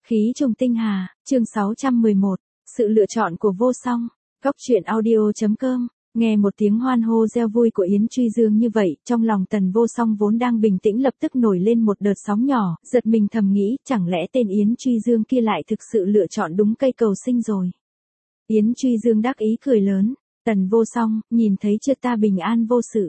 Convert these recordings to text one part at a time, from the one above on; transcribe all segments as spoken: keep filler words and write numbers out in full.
Khí trùng tinh hà, chương sáu trăm mười một, sự lựa chọn của vô song. Góc truyện audio.com, nghe một tiếng hoan hô reo vui của Yến Truy Dương như vậy, trong lòng Tần Vô Song vốn đang bình tĩnh lập tức nổi lên một đợt sóng nhỏ, giật mình thầm nghĩ, chẳng lẽ tên Yến Truy Dương kia lại thực sự lựa chọn đúng cây cầu sinh rồi. Yến Truy Dương đắc ý cười lớn, Tần Vô Song, nhìn thấy chưa, ta bình an vô sự.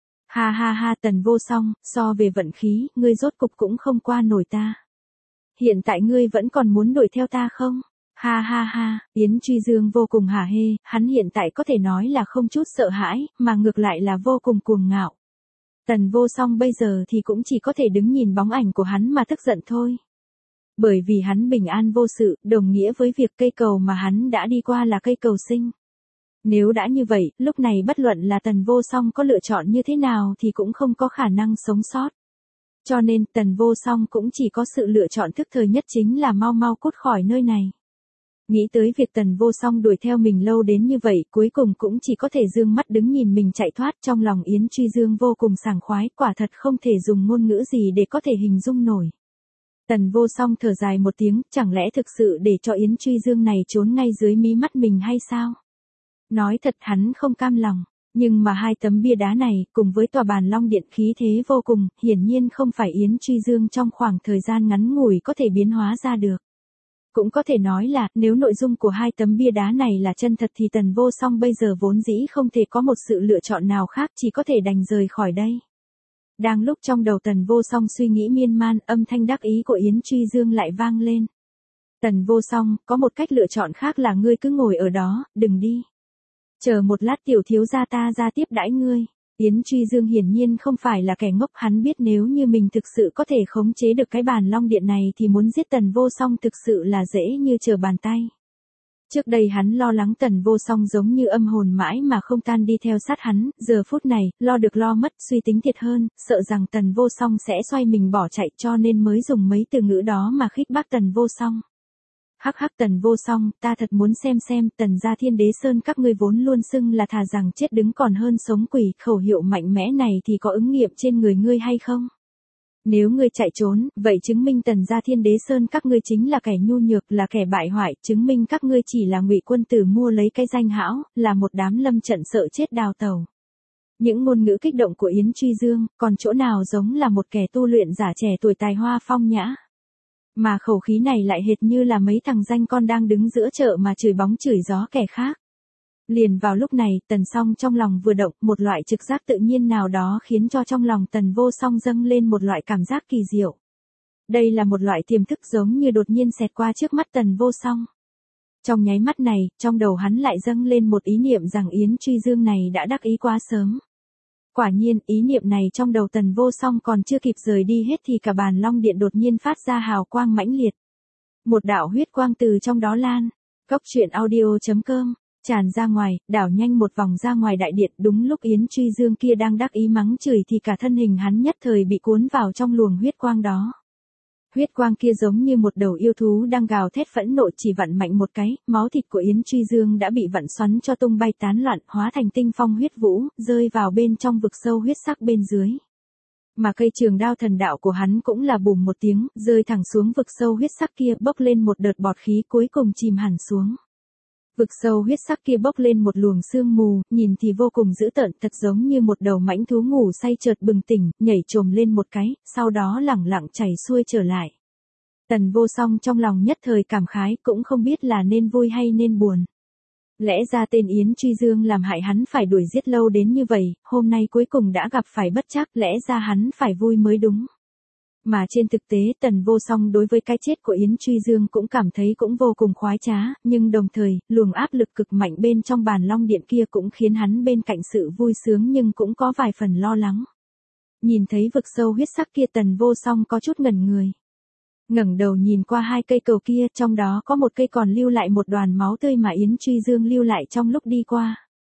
Ha ha ha, Tần Vô Song, so về vận khí, ngươi rốt cục cũng không qua nổi ta. Hiện tại ngươi vẫn còn muốn đuổi theo ta không? Ha ha ha, Yến Truy Dương vô cùng hả hê, hắn hiện tại có thể nói là không chút sợ hãi, mà ngược lại là vô cùng cuồng ngạo. Tần Vô Song bây giờ thì cũng chỉ có thể đứng nhìn bóng ảnh của hắn mà tức giận thôi. Bởi vì hắn bình an vô sự, đồng nghĩa với việc cây cầu mà hắn đã đi qua là cây cầu sinh. Nếu đã như vậy, lúc này bất luận là Tần Vô Song có lựa chọn như thế nào thì cũng không có khả năng sống sót. Cho nên Tần Vô Song cũng chỉ có sự lựa chọn thức thời nhất chính là mau mau cút khỏi nơi này. Nghĩ tới việc Tần Vô Song đuổi theo mình lâu đến như vậy, cuối cùng cũng chỉ có thể dương mắt đứng nhìn mình chạy thoát, trong lòng Yến Truy Dương vô cùng sảng khoái, quả thật không thể dùng ngôn ngữ gì để có thể hình dung nổi. Tần Vô Song thở dài một tiếng, chẳng lẽ thực sự để cho Yến Truy Dương này trốn ngay dưới mí mắt mình hay sao? Nói thật hắn không cam lòng. Nhưng mà hai tấm bia đá này, cùng với tòa bàn long điện khí thế vô cùng, hiển nhiên không phải Yến Truy Dương trong khoảng thời gian ngắn ngủi có thể biến hóa ra được. Cũng có thể nói là, nếu nội dung của hai tấm bia đá này là chân thật thì Tần Vô Song bây giờ vốn dĩ không thể có một sự lựa chọn nào khác, chỉ có thể đành rời khỏi đây. Đang lúc trong đầu Tần Vô Song suy nghĩ miên man, âm thanh đắc ý của Yến Truy Dương lại vang lên. Tần Vô Song, có một cách lựa chọn khác là ngươi cứ ngồi ở đó, đừng đi. Chờ một lát tiểu thiếu gia ta ra tiếp đãi ngươi. Yến Truy Dương hiển nhiên không phải là kẻ ngốc, hắn biết nếu như mình thực sự có thể khống chế được cái bàn long điện này thì muốn giết Tần Vô Song thực sự là dễ như trở bàn tay. Trước đây hắn lo lắng Tần Vô Song giống như âm hồn mãi mà không tan đi theo sát hắn, giờ phút này, lo được lo mất, suy tính thiệt hơn, sợ rằng Tần Vô Song sẽ xoay mình bỏ chạy, cho nên mới dùng mấy từ ngữ đó mà khích bác Tần Vô Song. Hắc hắc, Tần Vô Song, ta thật muốn xem xem, Tần gia Thiên Đế Sơn các ngươi vốn luôn xưng là thà rằng chết đứng còn hơn sống quỷ, khẩu hiệu mạnh mẽ này thì có ứng nghiệm trên người ngươi hay không? Nếu ngươi chạy trốn, vậy chứng minh Tần gia Thiên Đế Sơn các ngươi chính là kẻ nhu nhược, là kẻ bại hoại, chứng minh các ngươi chỉ là ngụy quân tử mua lấy cái danh hão, là một đám lâm trận sợ chết đào tẩu. Những ngôn ngữ kích động của Yến Truy Dương, còn chỗ nào giống là một kẻ tu luyện giả trẻ tuổi tài hoa phong nhã. Mà khẩu khí này lại hệt như là mấy thằng danh con đang đứng giữa chợ mà chửi bóng chửi gió kẻ khác. Liền vào lúc này, Tần Song trong lòng vừa động, một loại trực giác tự nhiên nào đó khiến cho trong lòng Tần Vô Song dâng lên một loại cảm giác kỳ diệu. Đây là một loại tiềm thức giống như đột nhiên xẹt qua trước mắt Tần Vô Song. Trong nháy mắt này, trong đầu hắn lại dâng lên một ý niệm rằng Yến Truy Dương này đã đắc ý quá sớm. Quả nhiên, ý niệm này trong đầu Tần Vô Song còn chưa kịp rời đi hết thì cả bàn long điện đột nhiên phát ra hào quang mãnh liệt. Một đạo huyết quang từ trong đó lan. Góc truyện audio.com, tràn ra ngoài, đảo nhanh một vòng ra ngoài đại điện, đúng lúc Yến Truy Dương kia đang đắc ý mắng chửi thì cả thân hình hắn nhất thời bị cuốn vào trong luồng huyết quang đó. Huyết quang kia giống như một đầu yêu thú đang gào thét phẫn nộ, chỉ vặn mạnh một cái, máu thịt của Yến Truy Dương đã bị vặn xoắn cho tung bay tán loạn, hóa thành tinh phong huyết vũ, rơi vào bên trong vực sâu huyết sắc bên dưới. Mà cây trường đao thần đạo của hắn cũng là bùm một tiếng, rơi thẳng xuống vực sâu huyết sắc kia, bốc lên một đợt bọt khí cuối cùng chìm hẳn xuống. Vực sâu huyết sắc kia bốc lên một luồng sương mù, nhìn thì vô cùng dữ tợn, thật giống như một đầu mãnh thú ngủ say chợt bừng tỉnh, nhảy trồm lên một cái, sau đó lẳng lặng chảy xuôi trở lại. Tần Vô Song trong lòng nhất thời cảm khái, cũng không biết là nên vui hay nên buồn. Lẽ ra tên Yến Truy Dương làm hại hắn phải đuổi giết lâu đến như vậy, hôm nay cuối cùng đã gặp phải bất trắc, lẽ ra hắn phải vui mới đúng. Mà trên thực tế Tần Vô Song đối với cái chết của Yến Truy Dương cũng cảm thấy cũng vô cùng khoái trá, nhưng đồng thời, luồng áp lực cực mạnh bên trong bàn long điện kia cũng khiến hắn bên cạnh sự vui sướng nhưng cũng có vài phần lo lắng. Nhìn thấy vực sâu huyết sắc kia Tần Vô Song có chút ngẩn người. Ngẩng đầu nhìn qua hai cây cầu kia, trong đó có một cây còn lưu lại một đoàn máu tươi mà Yến Truy Dương lưu lại trong lúc đi qua.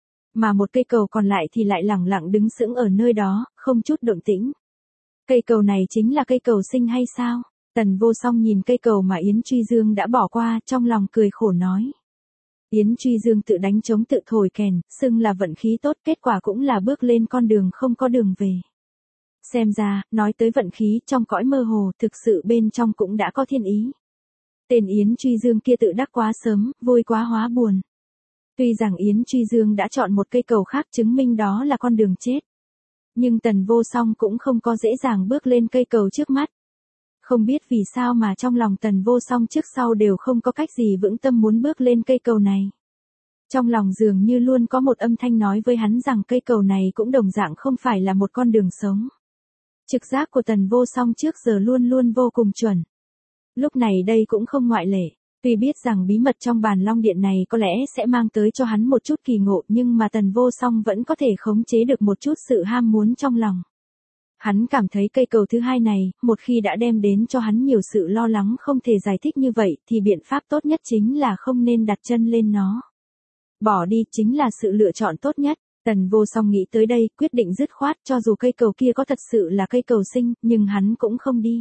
Mà một cây cầu còn lại thì lại lẳng lặng đứng sững ở nơi đó, không chút động tĩnh. Cây cầu này chính là cây cầu sinh hay sao? Tần Vô Song nhìn cây cầu mà Yến Truy Dương đã bỏ qua, trong lòng cười khổ nói. Yến Truy Dương tự đánh trống tự thổi kèn, xưng là vận khí tốt, kết quả cũng là bước lên con đường không có đường về. Xem ra, nói tới vận khí trong cõi mơ hồ, thực sự bên trong cũng đã có thiên ý. Tên Yến Truy Dương kia tự đắc quá sớm, vui quá hóa buồn. Tuy rằng Yến Truy Dương đã chọn một cây cầu khác chứng minh đó là con đường chết. Nhưng Tần Vô Song cũng không có dễ dàng bước lên cây cầu trước mắt. Không biết vì sao mà trong lòng Tần Vô Song trước sau đều không có cách gì vững tâm muốn bước lên cây cầu này. Trong lòng dường như luôn có một âm thanh nói với hắn rằng cây cầu này cũng đồng dạng không phải là một con đường sống. Trực giác của Tần Vô Song trước giờ luôn luôn vô cùng chuẩn. Lúc này đây cũng không ngoại lệ. Tuy biết rằng bí mật trong bàn long điện này có lẽ sẽ mang tới cho hắn một chút kỳ ngộ nhưng mà Tần Vô Song vẫn có thể khống chế được một chút sự ham muốn trong lòng. Hắn cảm thấy cây cầu thứ hai này, một khi đã đem đến cho hắn nhiều sự lo lắng không thể giải thích như vậy thì biện pháp tốt nhất chính là không nên đặt chân lên nó. Bỏ đi chính là sự lựa chọn tốt nhất. Tần Vô Song nghĩ tới đây, quyết định dứt khoát cho dù cây cầu kia có thật sự là cây cầu sinh, nhưng hắn cũng không đi.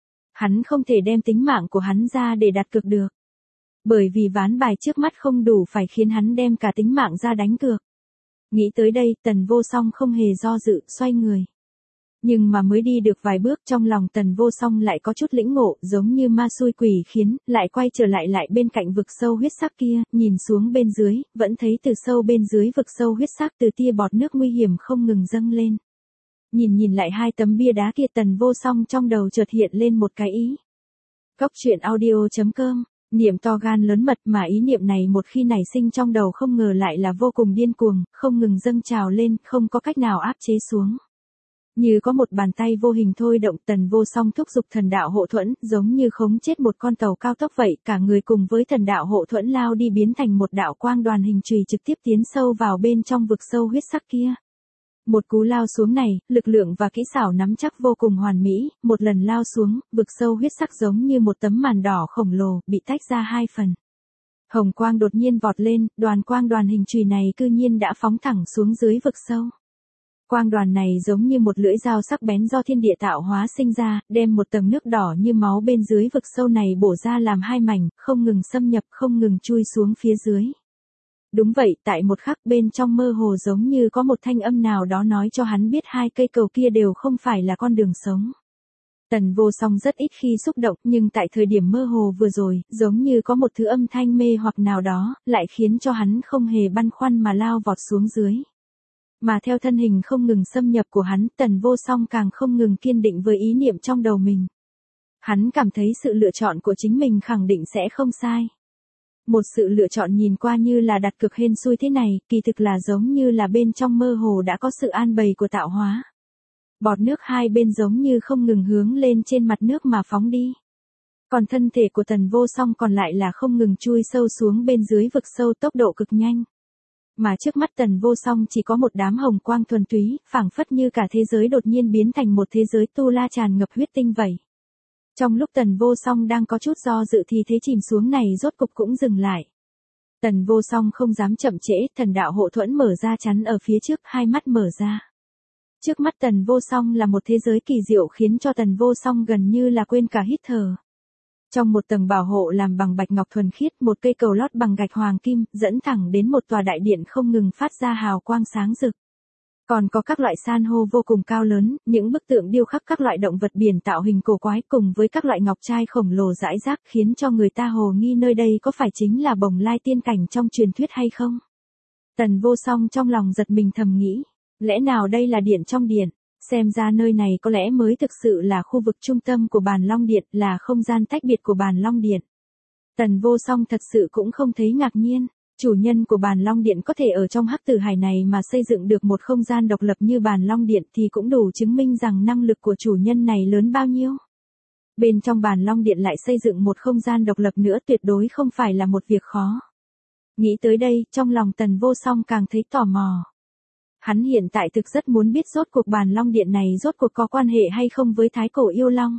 Hắn không thể đem tính mạng của hắn ra để đặt cược được. Bởi vì ván bài trước mắt không đủ phải khiến hắn đem cả tính mạng ra đánh cược. Nghĩ tới đây, Tần Vô Song không hề do dự, xoay người. Nhưng mà mới đi được vài bước trong lòng Tần Vô Song lại có chút lĩnh ngộ giống như ma xui quỷ khiến, lại quay trở lại lại bên cạnh vực sâu huyết sắc kia, nhìn xuống bên dưới, vẫn thấy từ sâu bên dưới vực sâu huyết sắc từ tia bọt nước nguy hiểm không ngừng dâng lên. Nhìn nhìn lại hai tấm bia đá kia Tần Vô Song trong đầu chợt hiện lên một cái ý. Cốc truyện audio chấm com, niệm to gan lớn mật mà ý niệm này một khi nảy sinh trong đầu không ngờ lại là vô cùng điên cuồng, không ngừng dâng trào lên, không có cách nào áp chế xuống. Như có một bàn tay vô hình thôi động Tần Vô Song thúc giục thần đạo hộ thuẫn, giống như khống chết một con tàu cao tốc vậy, cả người cùng với thần đạo hộ thuẫn lao đi biến thành một đạo quang đoàn hình chùy trực tiếp tiến sâu vào bên trong vực sâu huyết sắc kia. Một cú lao xuống này, lực lượng và kỹ xảo nắm chắc vô cùng hoàn mỹ, một lần lao xuống, vực sâu huyết sắc giống như một tấm màn đỏ khổng lồ, bị tách ra hai phần. Hồng quang đột nhiên vọt lên, đoàn quang đoàn hình chùy này cư nhiên đã phóng thẳng xuống dưới vực sâu. Quang đoàn này giống như một lưỡi dao sắc bén do thiên địa tạo hóa sinh ra, đem một tầng nước đỏ như máu bên dưới vực sâu này bổ ra làm hai mảnh, không ngừng xâm nhập, không ngừng chui xuống phía dưới. Đúng vậy, tại một khắc bên trong mơ hồ giống như có một thanh âm nào đó nói cho hắn biết hai cây cầu kia đều không phải là con đường sống. Tần Vô Song rất ít khi xúc động, nhưng tại thời điểm mơ hồ vừa rồi, giống như có một thứ âm thanh mê hoặc nào đó, lại khiến cho hắn không hề băn khoăn mà lao vọt xuống dưới. Mà theo thân hình không ngừng xâm nhập của hắn, Tần Vô Song càng không ngừng kiên định với ý niệm trong đầu mình. Hắn cảm thấy sự lựa chọn của chính mình khẳng định sẽ không sai. Một sự lựa chọn nhìn qua như là đặt cược hên xui thế này, kỳ thực là giống như là bên trong mơ hồ đã có sự an bày của tạo hóa. Bọt nước hai bên giống như không ngừng hướng lên trên mặt nước mà phóng đi. Còn thân thể của Tần Vô Song còn lại là không ngừng chui sâu xuống bên dưới vực sâu tốc độ cực nhanh. Mà trước mắt Tần Vô Song chỉ có một đám hồng quang thuần túy, phảng phất như cả thế giới đột nhiên biến thành một thế giới tu la tràn ngập huyết tinh vậy. Trong lúc Tần Vô Song đang có chút do dự thì thế chìm xuống này rốt cục cũng dừng lại. Tần Vô Song không dám chậm trễ, thần đạo hộ thuẫn mở ra chắn ở phía trước, hai mắt mở ra. Trước mắt Tần Vô Song là một thế giới kỳ diệu khiến cho Tần Vô Song gần như là quên cả hít thở. Trong một tầng bảo hộ làm bằng bạch ngọc thuần khiết, một cây cầu lót bằng gạch hoàng kim, dẫn thẳng đến một tòa đại điện không ngừng phát ra hào quang sáng rực. Còn có các loại san hô vô cùng cao lớn, những bức tượng điêu khắc các loại động vật biển tạo hình cổ quái cùng với các loại ngọc trai khổng lồ rải rác khiến cho người ta hồ nghi nơi đây có phải chính là Bồng Lai tiên cảnh trong truyền thuyết hay không. Tần Vô Song trong lòng giật mình thầm nghĩ, lẽ nào đây là điện trong điện? Xem ra nơi này có lẽ mới thực sự là khu vực trung tâm của bàn long điện, là không gian tách biệt của bàn long điện. Tần Vô Song thật sự cũng không thấy ngạc nhiên, chủ nhân của bàn long điện có thể ở trong hắc tử hải này mà xây dựng được một không gian độc lập như bàn long điện thì cũng đủ chứng minh rằng năng lực của chủ nhân này lớn bao nhiêu. Bên trong bàn long điện lại xây dựng một không gian độc lập nữa tuyệt đối không phải là một việc khó. Nghĩ tới đây, trong lòng Tần Vô Song càng thấy tò mò. Hắn hiện tại thực rất muốn biết rốt cuộc bàn long điện này rốt cuộc có quan hệ hay không với thái cổ yêu long.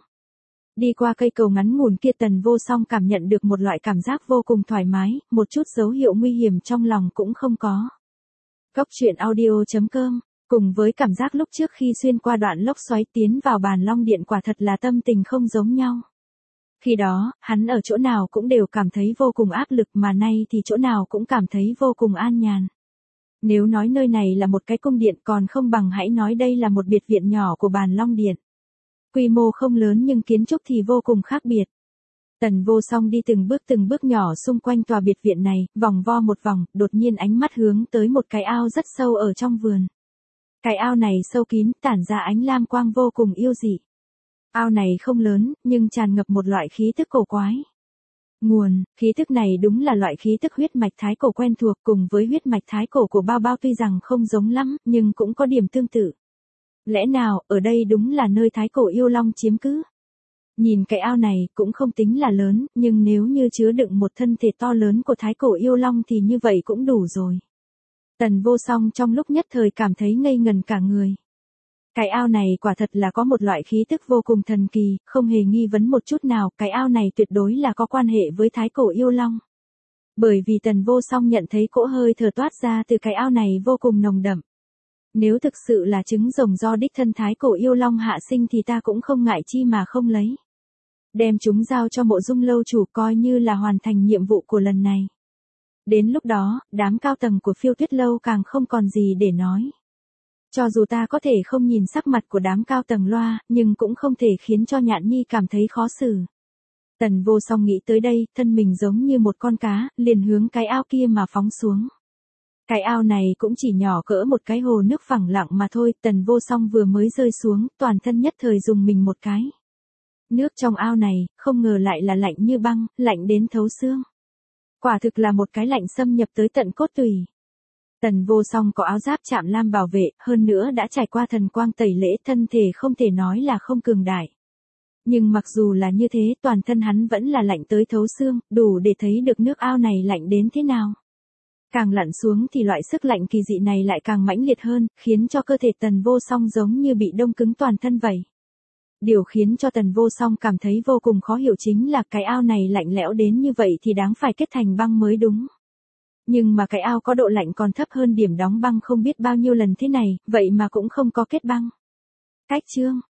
Đi qua cây cầu ngắn ngủn kia Tần Vô Song cảm nhận được một loại cảm giác vô cùng thoải mái, một chút dấu hiệu nguy hiểm trong lòng cũng không có. Cốc truyện audio chấm com, cùng với cảm giác lúc trước khi xuyên qua đoạn lốc xoáy tiến vào bàn long điện quả thật là tâm tình không giống nhau. Khi đó, hắn ở chỗ nào cũng đều cảm thấy vô cùng áp lực mà nay thì chỗ nào cũng cảm thấy vô cùng an nhàn. Nếu nói nơi này là một cái cung điện còn không bằng hãy nói đây là một biệt viện nhỏ của bàn long điện. Quy mô không lớn nhưng kiến trúc thì vô cùng khác biệt. Tần Vô Song đi từng bước từng bước nhỏ xung quanh tòa biệt viện này, vòng vo một vòng, đột nhiên ánh mắt hướng tới một cái ao rất sâu ở trong vườn. Cái ao này sâu kín, tản ra ánh lam quang vô cùng yêu dị. Ao này không lớn, nhưng tràn ngập một loại khí tức cổ quái. Nguồn, khí tức này đúng là loại khí tức huyết mạch thái cổ quen thuộc, cùng với huyết mạch thái cổ của Bao Bao tuy rằng không giống lắm, nhưng cũng có điểm tương tự. Lẽ nào, ở đây đúng là nơi thái cổ yêu long chiếm cứ? Nhìn cái ao này, cũng không tính là lớn, nhưng nếu như chứa đựng một thân thể to lớn của thái cổ yêu long thì như vậy cũng đủ rồi. Tần Vô Song trong lúc nhất thời cảm thấy ngây ngần cả người. Cái ao này quả thật là có một loại khí tức vô cùng thần kỳ, không hề nghi vấn một chút nào, cái ao này tuyệt đối là có quan hệ với thái cổ yêu long. Bởi vì Tần Vô Song nhận thấy cỗ hơi thở toát ra từ cái ao này vô cùng nồng đậm. Nếu thực sự là trứng rồng do đích thân thái cổ yêu long hạ sinh thì ta cũng không ngại chi mà không lấy. Đem chúng giao cho Mộ Dung lâu chủ coi như là hoàn thành nhiệm vụ của lần này. Đến lúc đó, đám cao tầng của Phiêu Tuyết lâu càng không còn gì để nói. Cho dù ta có thể không nhìn sắc mặt của đám cao tầng loa, nhưng cũng không thể khiến cho Nhạn Nhi cảm thấy khó xử. Tần Vô Song nghĩ tới đây, thân mình giống như một con cá, liền hướng cái ao kia mà phóng xuống. Cái ao này cũng chỉ nhỏ cỡ một cái hồ nước phẳng lặng mà thôi, Tần Vô Song vừa mới rơi xuống, toàn thân nhất thời dùng mình một cái. Nước trong ao này, không ngờ lại là lạnh như băng, lạnh đến thấu xương. Quả thực là một cái lạnh xâm nhập tới tận cốt tủy. Tần Vô Song có áo giáp chạm lam bảo vệ, hơn nữa đã trải qua thần quang tẩy lễ, thân thể không thể nói là không cường đại. Nhưng mặc dù là như thế, toàn thân hắn vẫn là lạnh tới thấu xương, đủ để thấy được nước ao này lạnh đến thế nào. Càng lặn xuống thì loại sức lạnh kỳ dị này lại càng mãnh liệt hơn, khiến cho cơ thể Tần Vô Song giống như bị đông cứng toàn thân vậy. Điều khiến cho Tần Vô Song cảm thấy vô cùng khó hiểu chính là cái ao này lạnh lẽo đến như vậy thì đáng phải kết thành băng mới đúng. Nhưng mà cái ao có độ lạnh còn thấp hơn điểm đóng băng không biết bao nhiêu lần thế này, vậy mà cũng không có kết băng. Cách chương,